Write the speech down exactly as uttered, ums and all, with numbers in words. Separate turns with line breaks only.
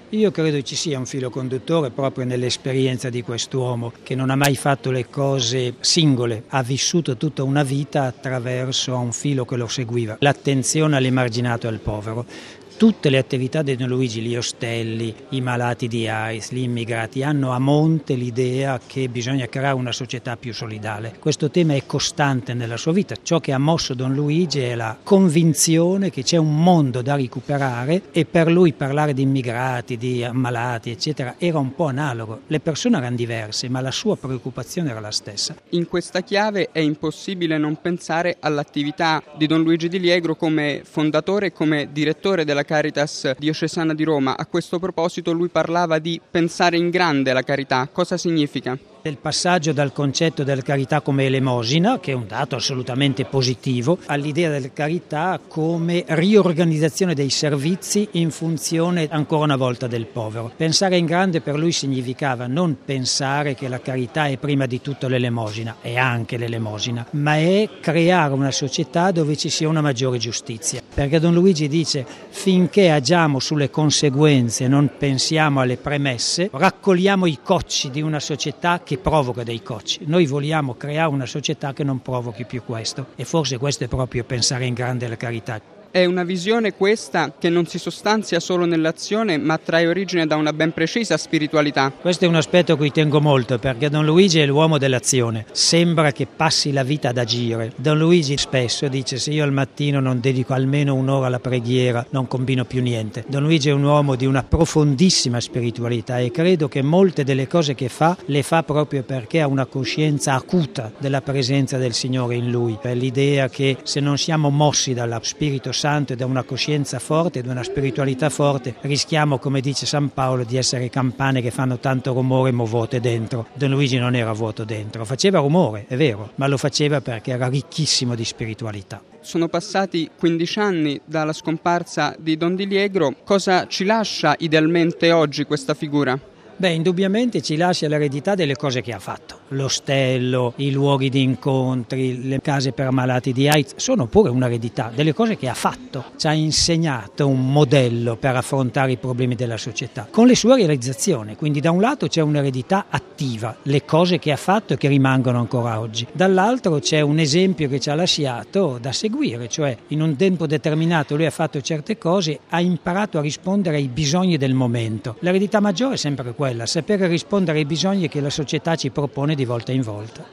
Io credo ci sia un filo conduttore proprio nell'esperienza di quest'uomo, che non ha mai fatto le cose singole, ha vissuto tutta una vita attraverso un filo che lo seguiva, l'attenzione all'emarginato e al povero. Tutte le attività di Don Luigi, gli ostelli, i malati di AIDS, gli immigrati, hanno a monte l'idea che bisogna creare una società più solidale. Questo tema è costante nella sua vita. Ciò che ha mosso Don Luigi è la convinzione che c'è un mondo da recuperare, e per lui parlare di immigrati, di ammalati, eccetera, era un po' analogo. Le persone erano diverse, ma la sua preoccupazione era la stessa.
In questa chiave è impossibile non pensare all'attività di Don Luigi Di Liegro come fondatore e come direttore della Caritas diocesana di Roma. A questo proposito lui parlava di pensare in grande la carità. Cosa significa?
Il passaggio dal concetto della carità come elemosina, che è un dato assolutamente positivo, all'idea della carità come riorganizzazione dei servizi in funzione ancora una volta del povero. Pensare in grande per lui significava non pensare che la carità è prima di tutto l'elemosina, è anche l'elemosina, ma è creare una società dove ci sia una maggiore giustizia. Perché Don Luigi dice: finché agiamo sulle conseguenze e non pensiamo alle premesse, raccogliamo i cocci di una società che provoca dei cocci. Noi vogliamo creare una società che non provochi più questo, e forse questo è proprio pensare in grande la carità.
È una visione questa che non si sostanzia solo nell'azione, ma trae origine da una ben precisa spiritualità.
Questo è un aspetto a cui tengo molto, perché Don Luigi è l'uomo dell'azione. Sembra che passi la vita ad agire. Don Luigi spesso dice: se io al mattino non dedico almeno un'ora alla preghiera, non combino più niente. Don Luigi è un uomo di una profondissima spiritualità, e credo che molte delle cose che fa le fa proprio perché ha una coscienza acuta della presenza del Signore in lui. Per l'idea che se non siamo mossi dallo Spirito Santo e da una coscienza forte, da una spiritualità forte, rischiamo, come dice San Paolo, di essere campane che fanno tanto rumore ma vuote dentro. Don Luigi non era vuoto dentro, faceva rumore, è vero, ma lo faceva perché era ricchissimo di spiritualità.
Sono passati quindici anni dalla scomparsa di Don Di Liegro. Cosa ci lascia idealmente oggi questa figura?
Beh, indubbiamente ci lascia l'eredità delle cose che ha fatto. L'ostello, i luoghi di incontri, le case per malati di AIDS sono pure un'eredità delle cose che ha fatto. Ci ha insegnato un modello per affrontare i problemi della società con le sue realizzazioni. Quindi da un lato c'è un'eredità attiva, le cose che ha fatto e che rimangono ancora oggi. Dall'altro c'è un esempio che ci ha lasciato da seguire, cioè in un tempo determinato lui ha fatto certe cose, ha imparato a rispondere ai bisogni del momento. L'eredità maggiore è sempre quella, sapere rispondere ai bisogni che la società ci propone di volta in volta.